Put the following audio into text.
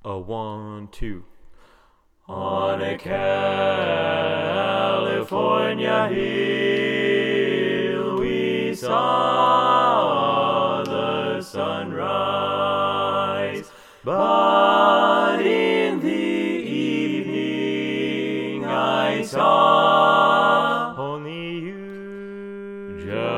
A 1, 2. On a California hill we saw the sunrise, but in the evening I saw Only you.